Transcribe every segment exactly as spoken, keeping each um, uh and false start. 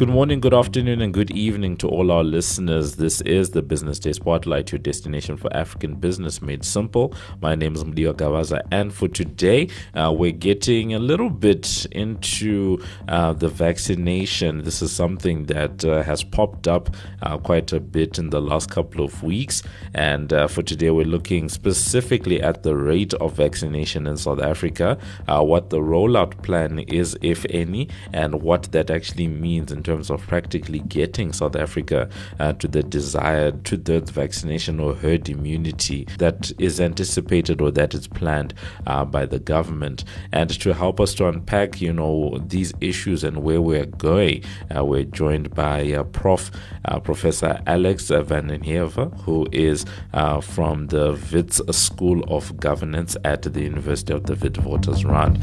Good morning, good afternoon, and good evening to all our listeners. This is the Business Day Spotlight, your destination for African business made simple. My name is Mudiwa Gawaza, and for today, uh, we're getting a little bit into uh, the vaccination. This is something that uh, has popped up uh, quite a bit in the last couple of weeks, and uh, for today, we're looking specifically at the rate of vaccination in South Africa, uh, what the rollout plan is, if any, and what that actually means in terms of practically getting South Africa uh, to the desired two-thirds vaccination or herd immunity that is anticipated or that is planned uh, by the government. And to help us to unpack, you know, these issues and where we're going, uh, we're joined by uh, Prof Uh, Professor Alex van den Heever, who is uh, from the Wits School of Governance at the University of the Witwatersrand.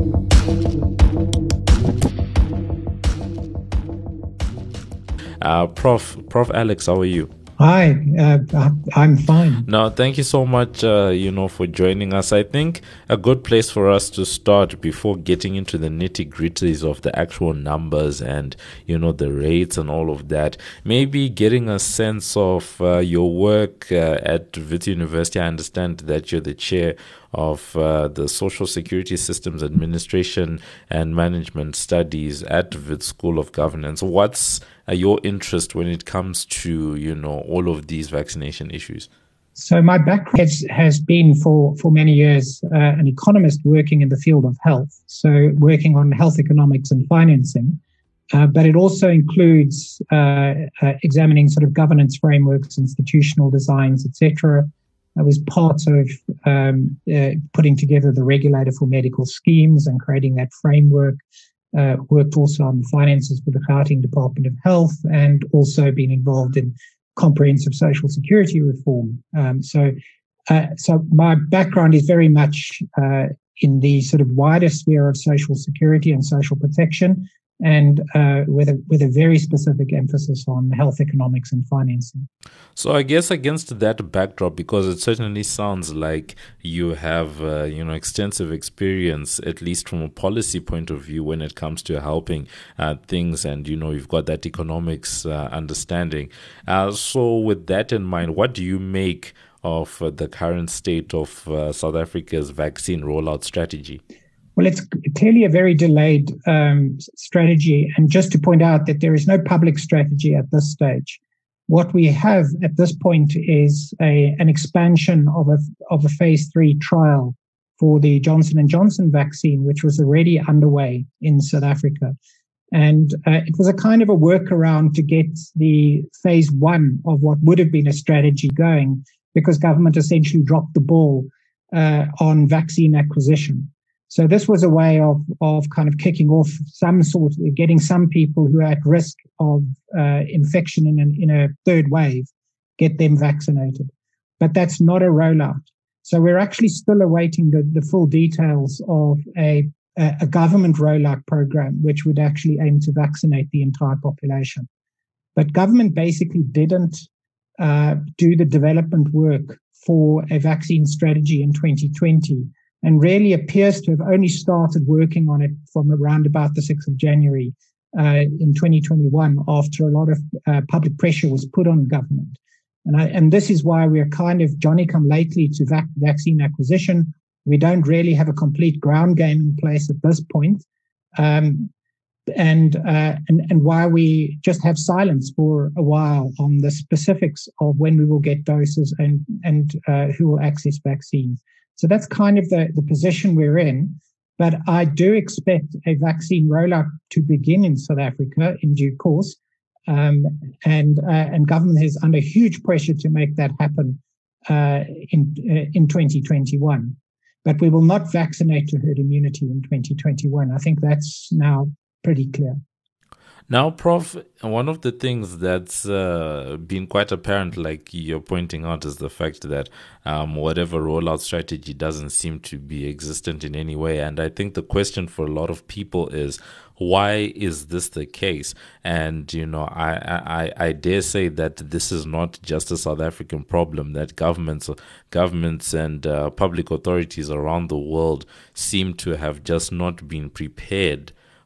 Uh, Prof, Prof Alex, how are you? Hi, uh, I'm fine. No, thank you so much, uh, you know, for joining us. I think a good place for us to start before getting into the nitty-gritties of the actual numbers and, you know, the rates and all of that, maybe getting a sense of uh, your work uh, at Wits University. I understand that you're the chair of uh, the Social Security Systems Administration and Management Studies at Wits School of Governance. What's uh, your interest when it comes to, you know, all of these vaccination issues? So my background has, has been for, for many years uh, an economist working in the field of health, so working on health economics and financing, uh, but it also includes uh, uh, examining sort of governance frameworks, institutional designs, et cetera. I was part of um, uh, putting together the regulator for medical schemes and creating that framework. Uh, worked also on finances for the Gauteng Department of Health, and also been involved in comprehensive social security reform. Um, so, uh, so my background is very much uh, in the sort of wider sphere of social security and social protection, and uh, with a with a very specific emphasis on health economics and financing. So I guess against that backdrop, because it certainly sounds like you have uh, you know extensive experience, at least from a policy point of view, when it comes to helping uh, things, and you know you've got that economics uh, understanding. Uh, so with that in mind, what do you make of uh, the current state of uh, South Africa's vaccine rollout strategy? Well, it's clearly a very delayed um, strategy. And just to point out that there is no public strategy at this stage. What we have at this point is a, an expansion of a, of a phase three trial for the Johnson and Johnson vaccine, which was already underway in South Africa. And uh, it was a kind of a workaround to get the phase one of what would have been a strategy going, because government essentially dropped the ball uh, on vaccine acquisition. So this was a way of, of kind of kicking off some sort of getting some people who are at risk of uh, infection in, an, in a third wave, get them vaccinated. But that's not a rollout. So we're actually still awaiting the, the full details of a, a government rollout program, which would actually aim to vaccinate the entire population. But government basically didn't uh, do the development work for a vaccine strategy in twenty twenty. And really appears to have only started working on it from around about the sixth of January uh, in twenty twenty-one, after a lot of uh, public pressure was put on government. And, I, and this is why we're kind of Johnny-come-lately to vac- vaccine acquisition. We don't really have a complete ground game in place at this point, um, and, uh, and and why we just have silence for a while on the specifics of when we will get doses and, and uh, who will access vaccines. So that's kind of the, the position we're in. But I do expect a vaccine rollout to begin in South Africa in due course. Um, and uh, and government is under huge pressure to make that happen uh, in uh, in twenty twenty-one. But we will not vaccinate to herd immunity in twenty twenty-one. I think that's now pretty clear. Now, Prof, one of the things that's uh, been quite apparent, like you're pointing out, is the fact that um, whatever rollout strategy doesn't seem to be existent in any way. And I think the question for a lot of people is, why is this the case? And, you know, I, I, I dare say that this is not just a South African problem, that governments, governments and uh, public authorities around the world seem to have just not been prepared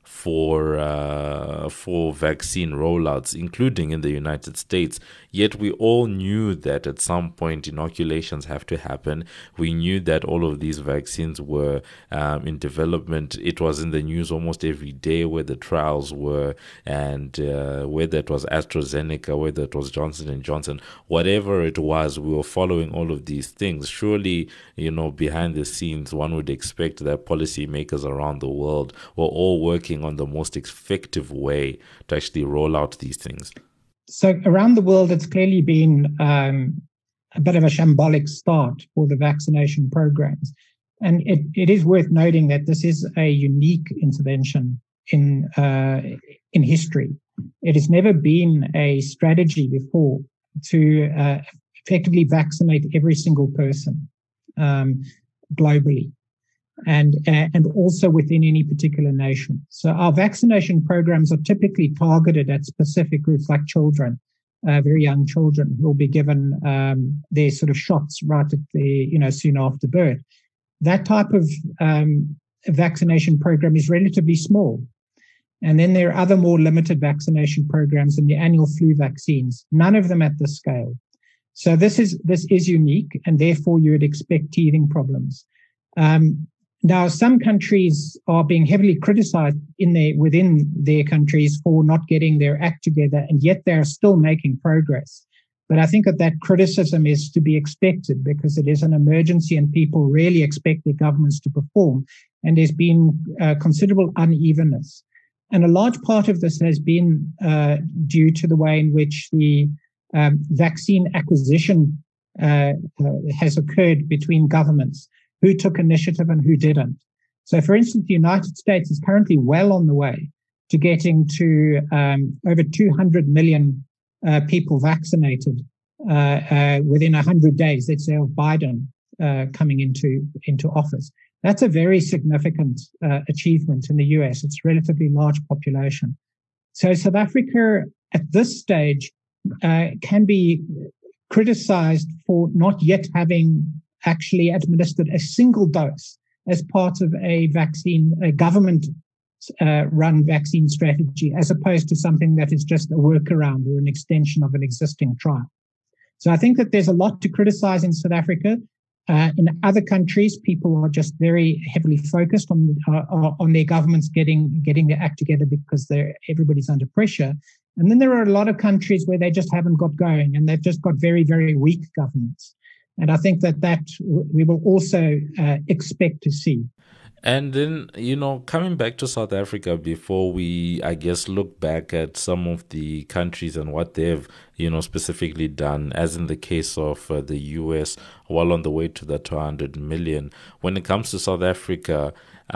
for uh, for vaccine rollouts, including in the United States. Yet we all knew that at some point inoculations have to happen. We knew that all of these vaccines were um, in development. It was in the news almost every day where the trials were, and uh, whether it was AstraZeneca, whether it was Johnson and Johnson, whatever it was, we were following all of these things. Surely, you know, behind the scenes, one would expect that policymakers around the world were all working on the most effective way to actually roll out these things. So around the world, it's clearly been um, a bit of a shambolic start for the vaccination programs. And it, it is worth noting that this is a unique intervention in uh, in history. It has never been a strategy before to uh, effectively vaccinate every single person um, globally. And uh, and also within any particular nation. So our vaccination programs are typically targeted at specific groups like children, uh, very young children who will be given um, their sort of shots right at the, you know, soon after birth. That type of um, vaccination program is relatively small. And then there are other more limited vaccination programs and the annual flu vaccines, none of them at this scale. So this is this is unique, and therefore you would expect teething problems. Um, Now, some countries are being heavily criticized in their, within their countries for not getting their act together, and yet they're still making progress. But I think that that criticism is to be expected because it is an emergency and people really expect their governments to perform. And there's been uh, considerable unevenness. And a large part of this has been uh, due to the way in which the um, vaccine acquisition uh, uh, has occurred between governments. Who took initiative and who didn't. So, for instance, the United States is currently well on the way to getting to um, over two hundred million uh, people vaccinated uh, uh, within one hundred days, let's say, of Biden uh, coming into, into office. That's a very significant uh, achievement in the U S. It's a relatively large population. So South Africa at this stage uh, can be criticized for not yet having actually administered a single dose as part of a vaccine, a government uh, run vaccine strategy, as opposed to something that is just a workaround or an extension of an existing trial. So I think that there's a lot to criticize in South Africa. Uh, in other countries, people are just very heavily focused on uh, on their governments getting getting their act together because they're everybody's under pressure. And then there are a lot of countries where they just haven't got going, and they've just got very, very weak governments. And I think that that we will also uh, expect to see. And then, you know, coming back to South Africa before we, I guess, look back at some of the countries and what they've, you know, specifically done, as in the case of uh, the U S, well on the way to the two hundred million. When it comes to South Africa,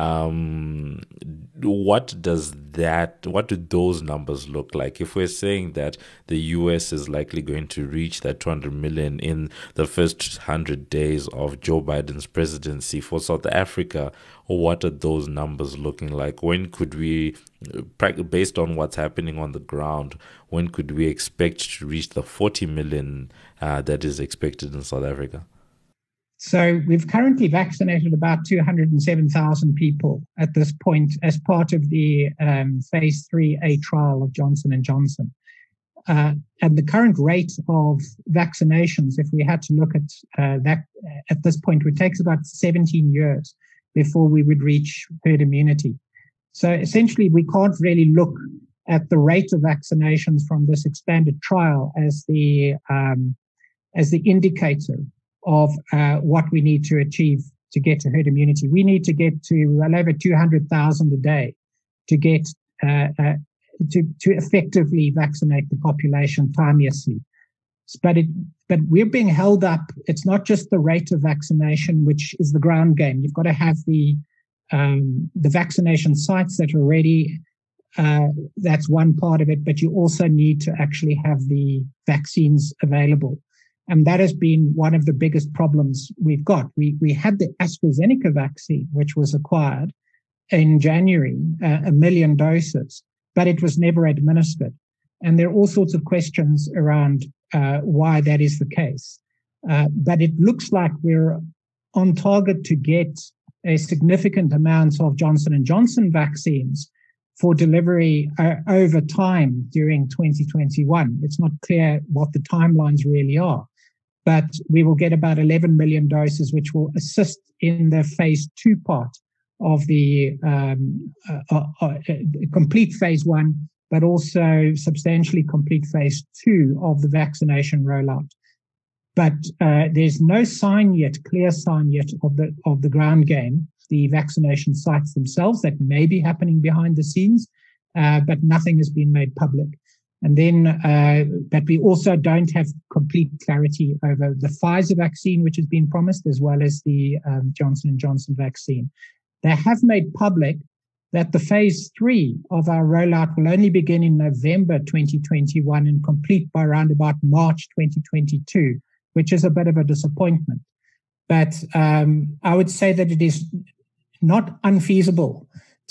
um, what does that, what do those numbers look like? If we're saying that the U S is likely going to reach that two hundred million in the first one hundred days of Joe Biden's presidency, for South Africa, what are those numbers looking like? When could we, based on what's happening on the ground, when could we expect to reach the forty million uh, that is expected in South Africa? So we've currently vaccinated about two hundred seven thousand people at this point as part of the um, phase three A trial of Johnson and Johnson. Uh, at the current rate of vaccinations, if we had to look at uh, that at this point, it takes about seventeen years before we would reach herd immunity. So essentially, we can't really look at the rate of vaccinations from this expanded trial as the um, as the indicator of uh, what we need to achieve to get to herd immunity. We need to get to well over two hundred thousand a day to get uh, uh, to to effectively vaccinate the population timeously. But it, but we're being held up. It's not just the rate of vaccination, which is the ground game. You've got to have the um, the vaccination sites that are ready. Uh, that's one part of it. But you also need to actually have the vaccines available. And that has been one of the biggest problems we've got. We we had the AstraZeneca vaccine, which was acquired in January, uh, a million doses, but it was never administered. And there are all sorts of questions around uh, why that is the case. Uh, but it looks like we're on target to get a significant amount of Johnson and Johnson vaccines for delivery uh, over time during twenty twenty-one. It's not clear what the timelines really are, but we will get about eleven million doses, which will assist in the phase two part of the um, uh, uh, uh, complete phase one, but also substantially complete phase two of the vaccination rollout. But uh, there's no sign yet, clear sign yet of the of the ground game, the vaccination sites themselves that may be happening behind the scenes, uh, but nothing has been made public. And then, uh, but we also don't have complete clarity over the Pfizer vaccine, which has been promised, as well as the um, Johnson and Johnson vaccine. They have made public that the phase three of our rollout will only begin in November twenty twenty-one and complete by around about March twenty twenty-two, which is a bit of a disappointment. But um, I would say that it is not unfeasible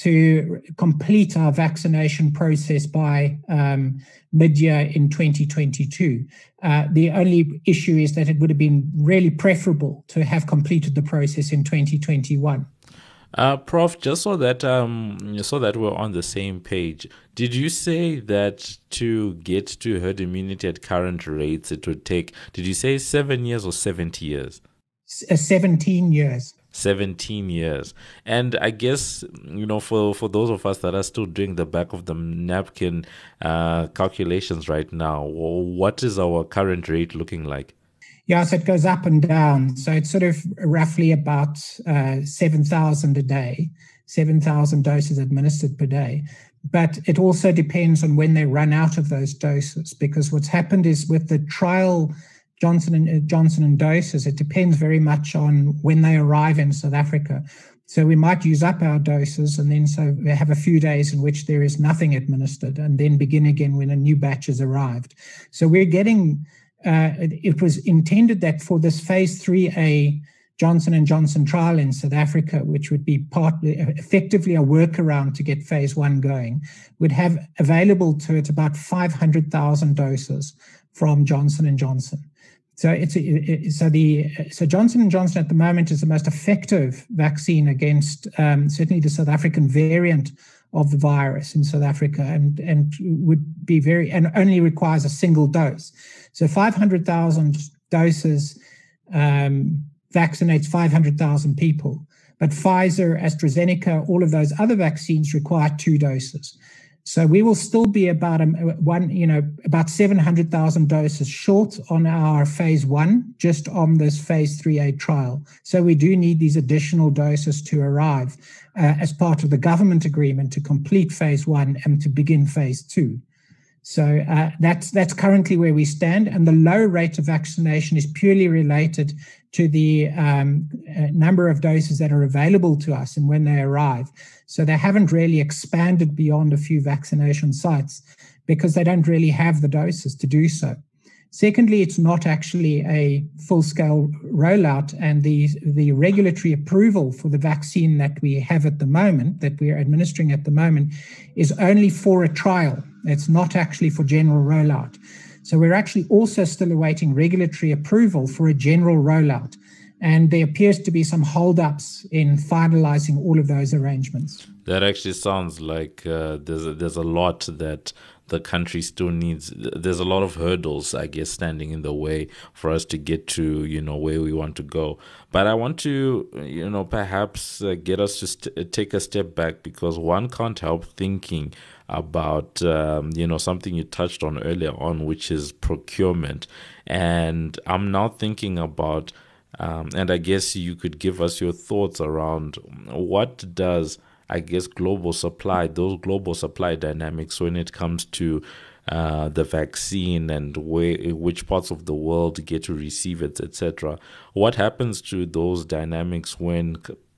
to complete our vaccination process by um, mid-year in twenty twenty-two. Uh, the only issue is that it would have been really preferable to have completed the process in twenty twenty-one. Uh, Prof, just so that um, so that we're on the same page, did you say that to get to herd immunity at current rates, it would take, did you say seven years or seventy years? S- seventeen years. seventeen years. And I guess, you know, for, for those of us that are still doing the back of the napkin uh, calculations right now, what is our current rate looking like? Yeah, so it goes up and down. So it's sort of roughly about uh, seven thousand a day, seven thousand doses administered per day. But it also depends on when they run out of those doses, because what's happened is with the trial Johnson and Johnson and doses, it depends very much on when they arrive in South Africa. So we might use up our doses, and then so we have a few days in which there is nothing administered, and then begin again when a new batch has arrived. So we're getting, uh, it, it was intended that for this phase three A Johnson and Johnson trial in South Africa, which would be partly effectively a workaround to get phase one going, would have available to it about five hundred thousand doses from Johnson and Johnson. So it's it, so the so Johnson and Johnson at the moment is the most effective vaccine against um, certainly the South African variant of the virus in South Africa, and and would be very and only requires a single dose. So five hundred thousand doses um, vaccinates five hundred thousand people, but Pfizer, AstraZeneca, all of those other vaccines require two doses. So we will still be about um, one, you know, about seven hundred thousand doses short on our phase one, just on this phase three A trial. So we do need these additional doses to arrive uh, as part of the government agreement to complete phase one and to begin phase two. So uh, that's that's currently where we stand, and the low rate of vaccination is purely related to the um, uh, number of doses that are available to us and when they arrive. So they haven't really expanded beyond a few vaccination sites because they don't really have the doses to do so. Secondly, it's not actually a full-scale rollout, and the, the regulatory approval for the vaccine that we have at the moment, that we are administering at the moment, is only for a trial. It's not actually for general rollout. So we're actually also still awaiting regulatory approval for a general rollout. And there appears to be some holdups in finalizing all of those arrangements. That actually sounds like uh, there's a, there's a lot that the country still needs. There's a lot of hurdles, I guess, standing in the way for us to get to, you know, where we want to go. But I want to, you know, perhaps uh, get us to st- take a step back, because one can't help thinking about, um, you know, something you touched on earlier on, which is procurement. And I'm now thinking about, um, and I guess you could give us your thoughts around what does, I guess, global supply, those global supply dynamics when it comes to uh, the vaccine and where, which parts of the world get to receive it, et cetera. What happens to those dynamics when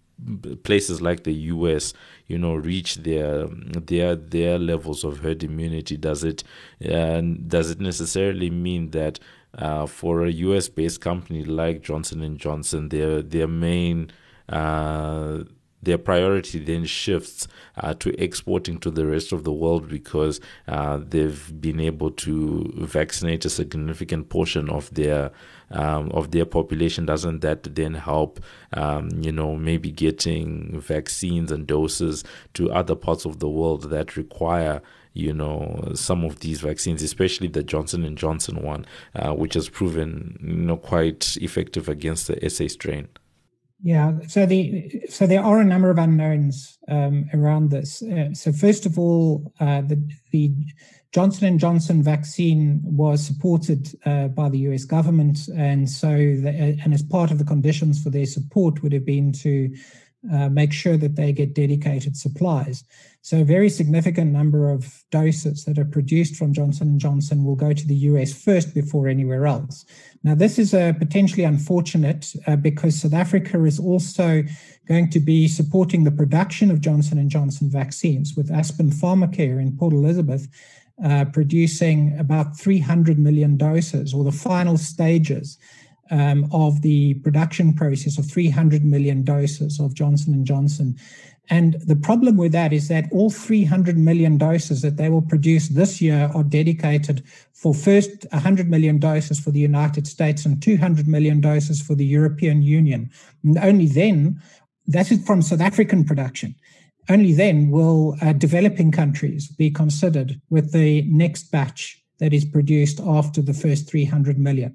places like the U S, you know, reach their their their levels of herd immunity? Does it uh, does it necessarily mean that uh, for a U S-based company like Johnson and Johnson, their their main uh, their priority then shifts uh, to exporting to the rest of the world because uh, they've been able to vaccinate a significant portion of their um, of their population. Doesn't that then help, um, you know, maybe getting vaccines and doses to other parts of the world that require, you know, some of these vaccines, especially the Johnson and Johnson one, uh, which has proven, you know, quite effective against the S A strain? Yeah, so the so there are a number of unknowns um, around this. Uh, so first of all, uh, the the Johnson and Johnson vaccine was supported uh, by the U S government, and so the, and as part of the conditions for their support would have been to uh, make sure that they get dedicated supplies. So a very significant number of doses that are produced from Johnson and Johnson will go to the U S first before anywhere else. Now, this is uh, potentially unfortunate uh, because South Africa is also going to be supporting the production of Johnson and Johnson vaccines with Aspen Pharmacare in Port Elizabeth, uh, producing about three hundred million doses, or the final stages um, of the production process of three hundred million doses of Johnson and Johnson. And the problem with that is that all three hundred million doses that they will produce this year are dedicated for first one hundred million doses for the United States and two hundred million doses for the European Union. And only then, that is from South African production, only then will uh, developing countries be considered with the next batch that is produced after the first three hundred million.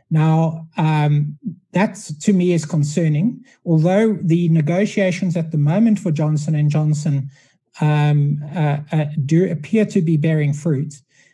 Now, um, that to me is concerning. Although the negotiations at the moment for Johnson and Johnson um, uh, uh, do appear to be bearing fruit,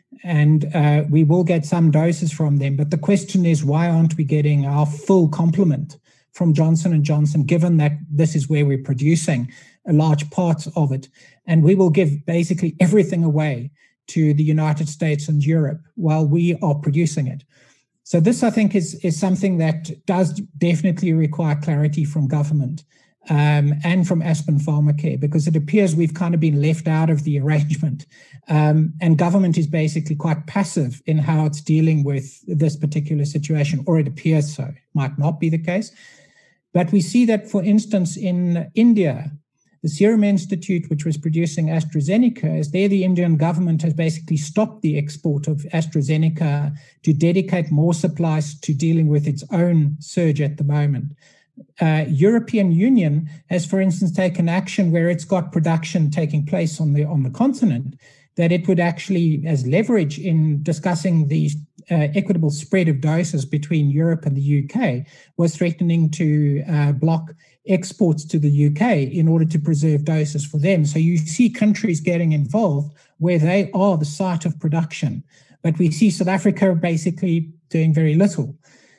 and uh, we will get some doses from them. But the question is, why aren't we getting our full complement from Johnson and Johnson, given that this is where we're producing a large part of it? And we will give basically everything away to the United States and Europe while we are producing it. So this, I think, is, is something that does definitely require clarity from government um, and from Aspen Pharmacare, because it appears we've kind of been left out of the arrangement. Um, and government is basically quite passive in how it's dealing with this particular situation, or it appears so. It might not be the case. But we see that, for instance, in India, the Serum Institute, which was producing AstraZeneca, is there the Indian government has basically stopped the export of AstraZeneca to dedicate more supplies to dealing with its own surge at the moment. Uh, European Union has, for instance, taken action where it's got production taking place on the on the continent that it would actually, as leverage in discussing the uh, equitable spread of doses between Europe and the U K, was threatening to uh, block exports to the U K in order to preserve doses for them. So you see countries getting involved where they are the site of production, but we see South Africa basically doing very little.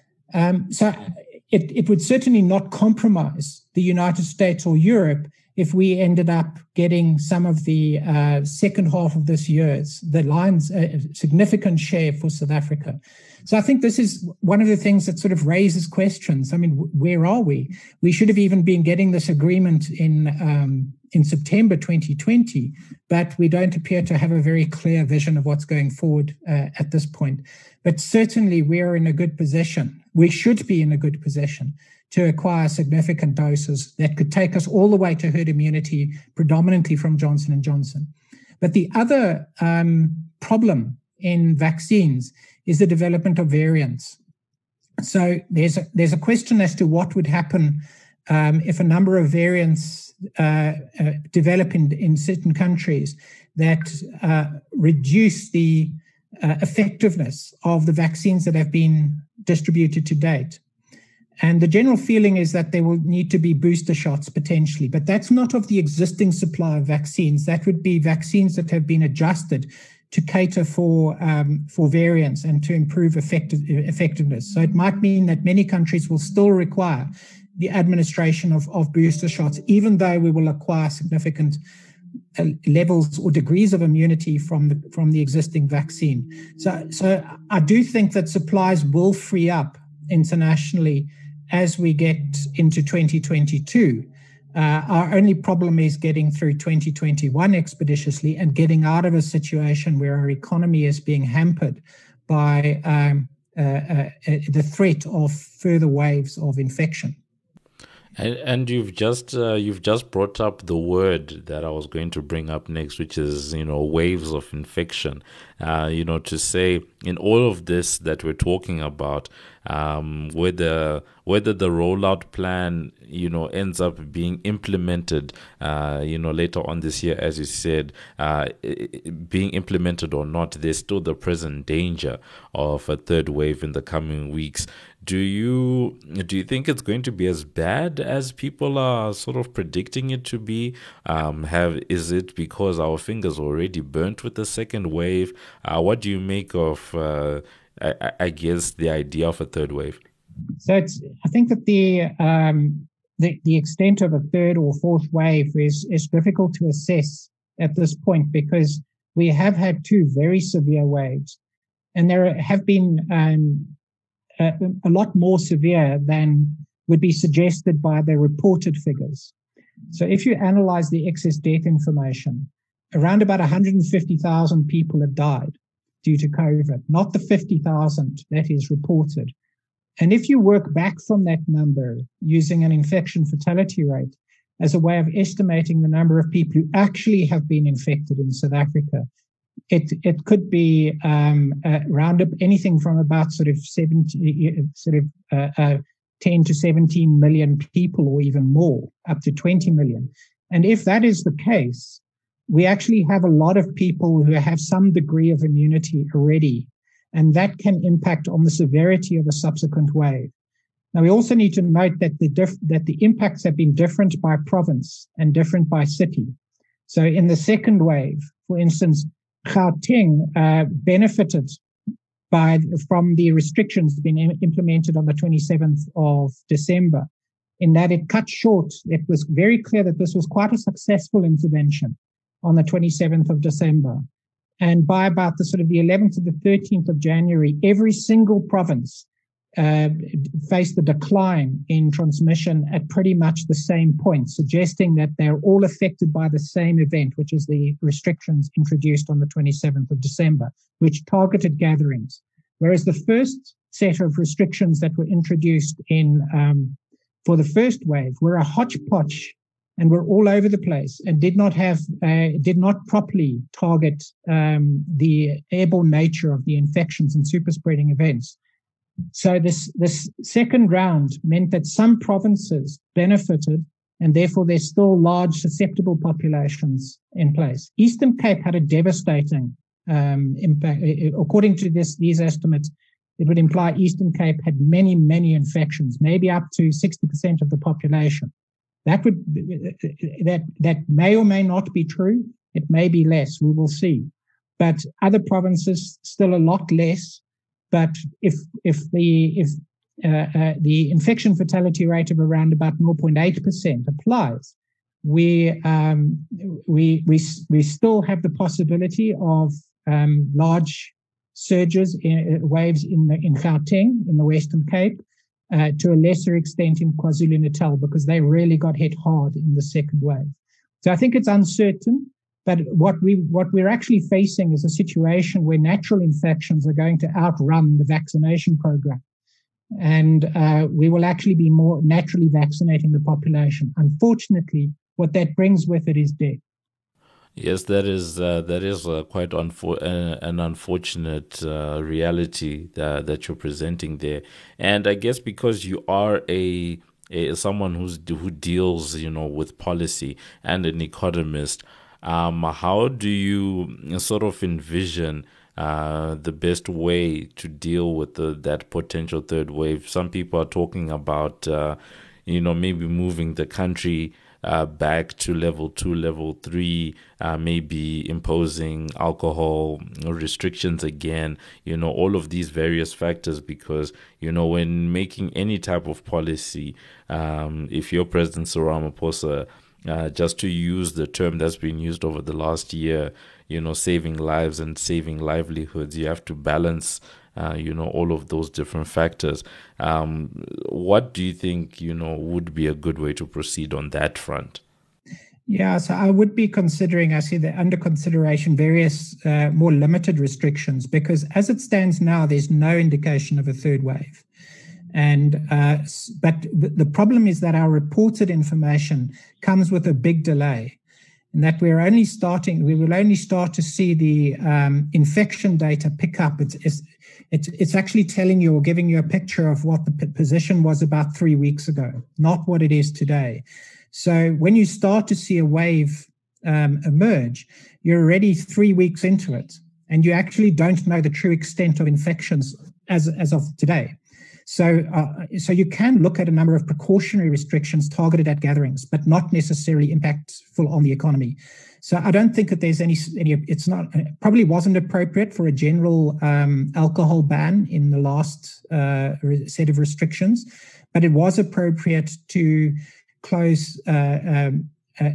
Um, so it, it would certainly not compromise the United States or Europe if we ended up getting some of the uh, second half of this year's, the lion's a significant share for South Africa. So I think this is one of the things that sort of raises questions. I mean, where are we? We should have even been getting this agreement in um, in September twenty twenty, but we don't appear to have a very clear vision of what's going forward uh, at this point. But certainly we are in a good position. We should be in a good position to acquire significant doses that could take us all the way to herd immunity, predominantly from Johnson and Johnson. But the other um, problem in vaccines is the development of variants. So there's a, there's a question as to what would happen um, if a number of variants uh, uh, develop in, in certain countries that uh, reduce the uh, effectiveness of the vaccines that have been distributed to date. And the general feeling is that there will need to be booster shots potentially, but that's not of the existing supply of vaccines. That would be vaccines that have been adjusted to cater for um, for variants and to improve effective, effectiveness. So it might mean that many countries will still require the administration of, of booster shots, even though we will acquire significant uh, levels or degrees of immunity from the from the existing vaccine. So, so I do think that supplies will free up internationally as we get into twenty twenty-two. Uh, our only problem is getting through twenty twenty-one expeditiously and getting out of a situation where our economy is being hampered by um, uh, uh, the threat of further waves of infection. And, and you've just uh, you've just brought up the word that I was going to bring up next, which is, you know, waves of infection. Uh, you know, to say in all of this that we're talking about, um, whether whether the rollout plan, you know, ends up being implemented, uh, you know, later on this year, as you said, uh, being implemented or not, there's still the present danger of a third wave in the coming weeks. Do you do you think it's going to be as bad as people are sort of predicting it to be? Um, have is it because our fingers are already burnt with the second wave? Uh, what do you make of, uh, I, I guess, the idea of a third wave? So it's, I think that the um, the the extent of a third or fourth wave is is difficult to assess at this point because we have had two very severe waves, and there have been um, a, a lot more severe than would be suggested by the reported figures. So if you analyze the excess death information, around about one hundred fifty thousand people have died due to COVID, not the fifty thousand that is reported. And if you work back from that number using an infection fatality rate as a way of estimating the number of people who actually have been infected in South Africa, it it could be um, uh, round up anything from about sort of seventy, sort of uh, uh, ten to seventeen million people, or even more, up to twenty million. And if that is the case, we actually have a lot of people who have some degree of immunity already, and that can impact on the severity of a subsequent wave. Now, we also need to note that the diff- that the impacts have been different by province and different by city. So in the second wave, for instance, Gauteng uh, benefited by from the restrictions being implemented on the twenty-seventh of December, in that it cut short. It was very clear that this was quite a successful intervention on the twenty-seventh of December. And by about the sort of the eleventh to the thirteenth of January, every single province uh, faced the decline in transmission at pretty much the same point, suggesting that they're all affected by the same event, which is the restrictions introduced on the twenty-seventh of December, which targeted gatherings. Whereas the first set of restrictions that were introduced in um, for the first wave were a hodgepodge and were all over the place and did not have, uh, did not properly target um, the airborne nature of the infections and super spreading events. So this, this second round meant that some provinces benefited, and therefore there's still large susceptible populations in place. Eastern Cape had a devastating um, impact. According to this, these estimates, it would imply Eastern Cape had many, many infections, maybe up to sixty percent of the population. That would that that may or may not be true. It may be less. We will see. But other provinces still a lot less. But if if the if uh, uh, the infection fatality rate of around about zero point eight percent applies, we um, we we we still have the possibility of um, large surges, in, uh, waves in the, in Gauteng, in the Western Cape. Uh, to a lesser extent in KwaZulu-Natal, because they really got hit hard in the second wave. So I think it's uncertain, but what we what we're actually facing is a situation where natural infections are going to outrun the vaccination program, and uh, we will actually be more naturally vaccinating the population. Unfortunately, what that brings with it is death. Yes, that is uh, that is uh, quite unfor- uh, an unfortunate uh, reality that, that you're presenting there, and I guess because you are a, a someone who's who deals, you know, with policy and an economist, um, how do you sort of envision uh, the best way to deal with the, that potential third wave? Some people are talking about, uh, you know, maybe moving the country Uh, back to level two, level three, uh, maybe imposing alcohol restrictions again, you know, all of these various factors, because, you know, when making any type of policy, um, if you're President Cyril Ramaphosa, uh, just to use the term that's been used over the last year, you know, saving lives and saving livelihoods, you have to balance Uh, you know, all of those different factors. Um, what do you think, you know, would be a good way to proceed on that front? Yeah, so I would be considering, I see that under consideration, various uh, more limited restrictions, because as it stands now, there's no indication of a third wave. And uh, but the problem is that our reported information comes with a big delay, and that we're only starting. We will only start to see the um, infection data pick up. It's, it's it's it's actually telling you or giving you a picture of what the p- position was about three weeks ago, not what it is today. So when you start to see a wave um, emerge, you're already three weeks into it, and you actually don't know the true extent of infections as as of today. So, uh, so you can look at a number of precautionary restrictions targeted at gatherings, but not necessarily impactful on the economy. So, I don't think that there's any. any it's not it probably wasn't appropriate for a general um, alcohol ban in the last uh, set of restrictions, but it was appropriate to close uh, um, uh,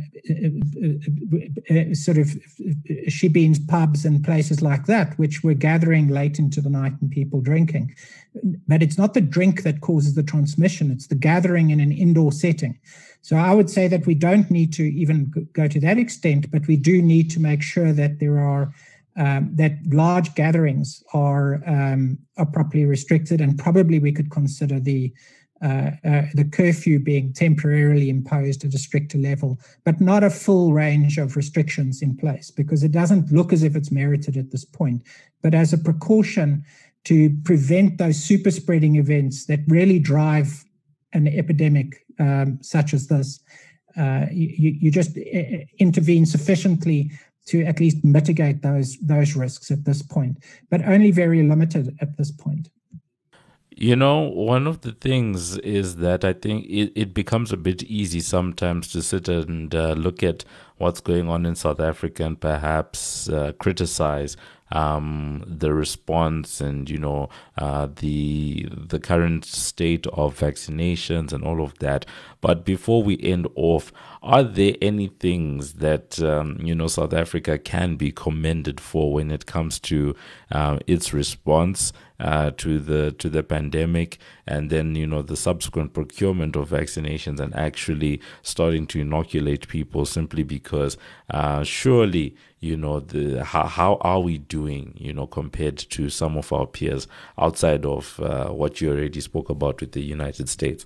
uh, uh, sort of shebeens, pubs, and places like that, which were gathering late into the night and people drinking. But it's not the drink that causes the transmission, it's the gathering in an indoor setting. So I would say that we don't need to even go to that extent, but we do need to make sure that there are um, that large gatherings are um, are properly restricted, and probably we could consider the uh, uh, the curfew being temporarily imposed at a stricter level, but not a full range of restrictions in place, because it doesn't look as if it's merited at this point. But as a precaution to prevent those super spreading events that really drive an epidemic um, such as this, uh, you, you just intervene sufficiently to at least mitigate those those risks at this point, but only very limited at this point. You know, one of the things is that I think it, it becomes a bit easy sometimes to sit and uh, look at what's going on in South Africa and perhaps uh, criticize um, the response and, you know, uh, the the current state of vaccinations and all of that. But before we end off, are there any things that, um, you know, South Africa can be commended for when it comes to uh, its response uh, to the to the pandemic, and then, you know, the subsequent procurement of vaccinations and actually starting to inoculate people simply because uh, surely, you know, the how, how are we doing, you know, compared to some of our peers outside of uh, what you already spoke about with the United States?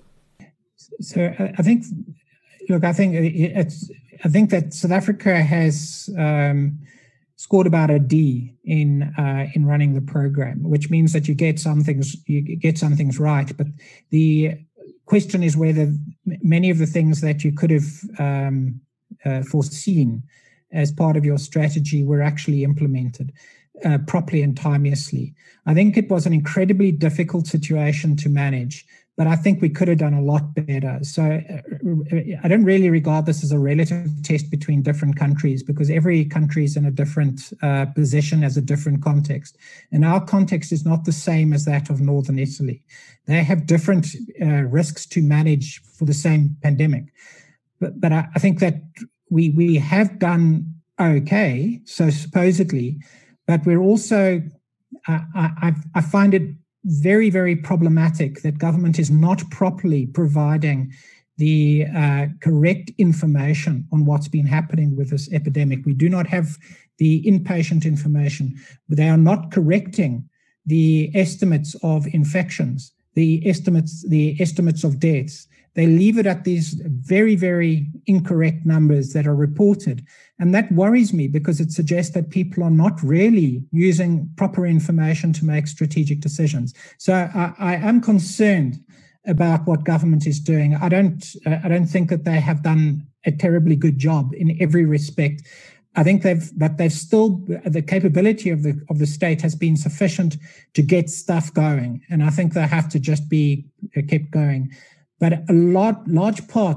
So I think, look, I think it's, I think that South Africa has um, scored about a D in uh, in running the program, which means that you get some things you get some things right, but the question is whether many of the things that you could have um, uh, foreseen as part of your strategy were actually implemented uh, properly and timeously. I think it was an incredibly difficult situation to manage, but I think we could have done a lot better. So uh, I don't really regard this as a relative test between different countries, because every country is in a different uh, position, has a different context. And our context is not the same as that of Northern Italy. They have different uh, risks to manage for the same pandemic. But, but I, I think that we we have done okay, so supposedly, but we're also, uh, I, I find it very, very problematic that government is not properly providing the uh, correct information on what's been happening with this epidemic. We do not have the inpatient information. They are not correcting the estimates of infections, the estimates, the estimates of deaths. They leave it at these very, very incorrect numbers that are reported. And that worries me, because it suggests that people are not really using proper information to make strategic decisions. So I, I am concerned about what government is doing. I don't, uh, I don't think that they have done a terribly good job in every respect. I think they've, but they've still, the capability of the of the state has been sufficient to get stuff going. And I think they have to just be kept going. But a lot, large part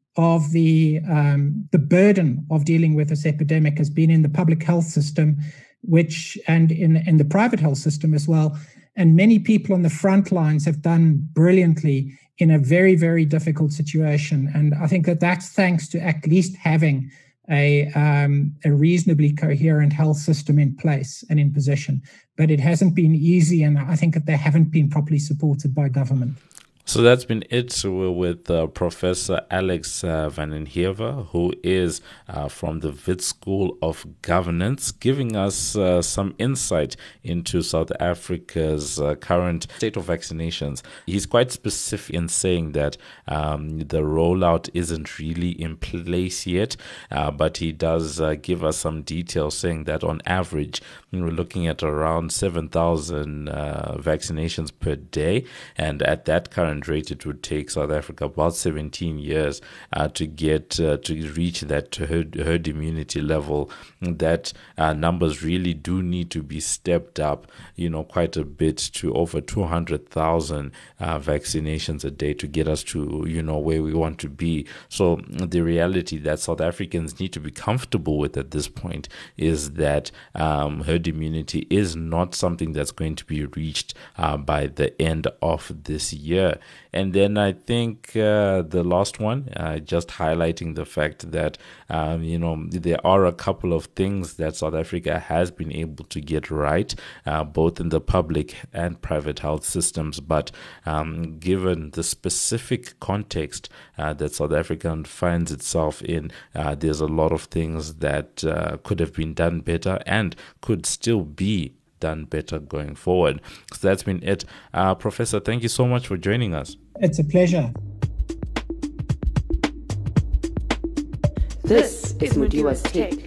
of the um, the burden of dealing with this epidemic has been in the public health system, which and in, in the private health system as well. And many people on the front lines have done brilliantly in a very, very difficult situation. And I think that that's thanks to at least having a um, a reasonably coherent health system in place and in position. But it hasn't been easy, and I think that they haven't been properly supported by government. So that's been it with uh, Professor Alex uh, van den Heever, who is uh, from the Wits School of Governance, giving us uh, some insight into South Africa's uh, current state of vaccinations. He's quite specific in saying that um, the rollout isn't really in place yet, uh, but he does uh, give us some details saying that on average, we're looking at around seven thousand uh, vaccinations per day, and at that current rate, it would take South Africa about seventeen years uh, to get uh, to reach that herd, herd immunity level. That uh, numbers really do need to be stepped up, you know, quite a bit to over two hundred thousand uh, vaccinations a day to get us to, you know, where we want to be. So the reality that South Africans need to be comfortable with at this point is that um, herd immunity is not something that's going to be reached uh, by the end of this year. And then I think uh, the last one, uh, just highlighting the fact that, um, you know, there are a couple of things that South Africa has been able to get right, uh, both in the public and private health systems. But um, given the specific context uh, that South Africa finds itself in, uh, there's a lot of things that uh, could have been done better and could still be done better going forward. So that's been it. Uh, Professor, thank you so much for joining us. It's a pleasure. This is Mudiwa's Take.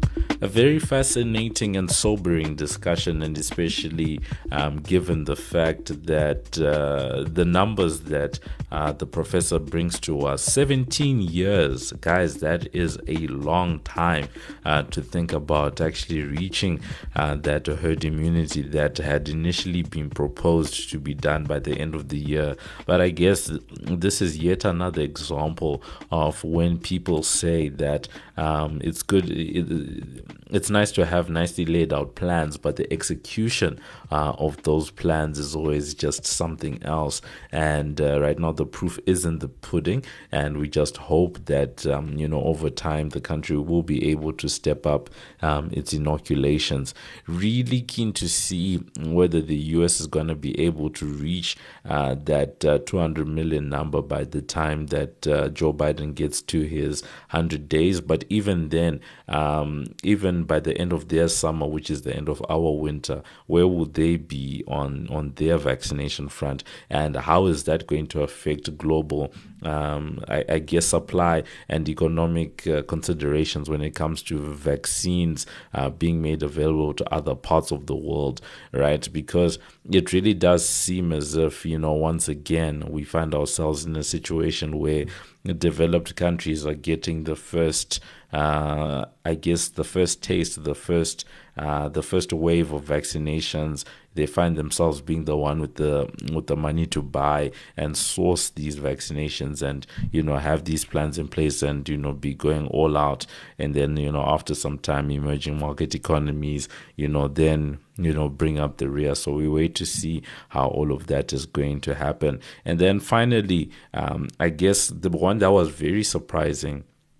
A very fascinating and sobering discussion, and especially um, given the fact that uh, the numbers that uh, the professor brings to us, seventeen years, guys, that is a long time uh, to think about actually reaching uh, that herd immunity that had initially been proposed to be done by the end of the year. But I guess this is yet another example of when people say that um, it's good, it, it's nice to have nicely laid out plans, but the execution uh, of those plans is always just something else. And uh, right now, the proof is in the pudding, and we just hope that um, you know, over time, the country will be able to step up um, its inoculations. Really keen to see whether the U S is going to be able to reach uh, that uh, two hundred million number by the time that uh, Joe Biden gets to his one hundred days. But even then, um, even by the end of their summer, which is the end of our winter, where will they be on, on their vaccination front? And how is that going to affect global, um, I, I guess, supply and economic uh, considerations when it comes to vaccines uh, being made available to other parts of the world, right? Because it really does seem as if, you know, once again, we find ourselves in a situation where developed countries are getting the first, uh, I guess, the first taste, the first, uh, the first wave of vaccinations. They find themselves being the one with the with the money to buy and source these vaccinations, and you know, have these plans in place, and you know, be going all out. And then, you know, after some time, emerging market economies, you know, then you know, bring up the rear. So we wait to see how all of that is going to happen. And then finally, um, I guess the one that was very surprising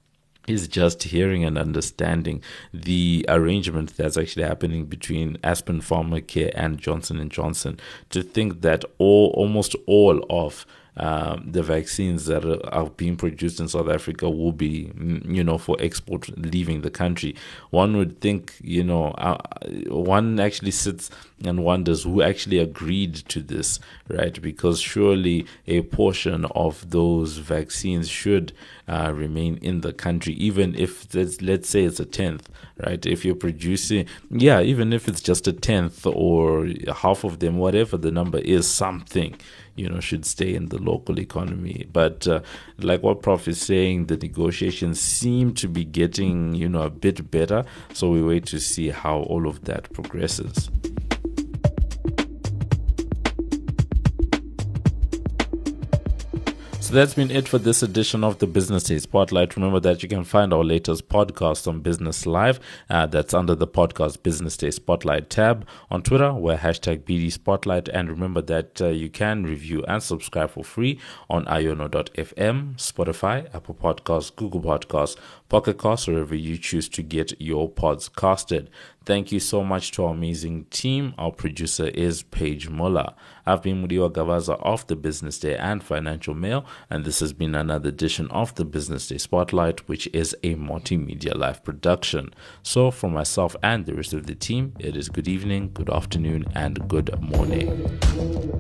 is just hearing and understanding the arrangement that's actually happening between Aspen Pharmacare and Johnson and Johnson. To think that all, almost all of Um, the vaccines that are, are being produced in South Africa will be, you know, for export leaving the country. One would think, you know, uh, one actually sits and wonders who actually agreed to this, right? Because surely a portion of those vaccines should uh, remain in the country, even if, let's, let's say it's a tenth, right? If you're producing, yeah, even if it's just a tenth or half of them, whatever the number is, something, you know, should stay in the local economy. But uh, like what Prof is saying, the negotiations seem to be getting, you know, a bit better. So we wait to see how all of that progresses. So that's been it for this edition of the Business Day Spotlight. Remember that you can find our latest podcast on Business Live. Uh, that's under the podcast Business Day Spotlight tab. On Twitter, we're hashtag B D Spotlight. And remember that uh, you can review and subscribe for free on iono dot f m, Spotify, Apple Podcasts, Google Podcasts, Pocket Casts, wherever you choose to get your pods casted. Thank you so much to our amazing team. Our producer is Paige Muller. I've been Mudiwa Gavaza of the Business Day and Financial Mail, and this has been another edition of the Business Day Spotlight, which is a multimedia live production. So for myself and the rest of the team, it is good evening, good afternoon, and good morning.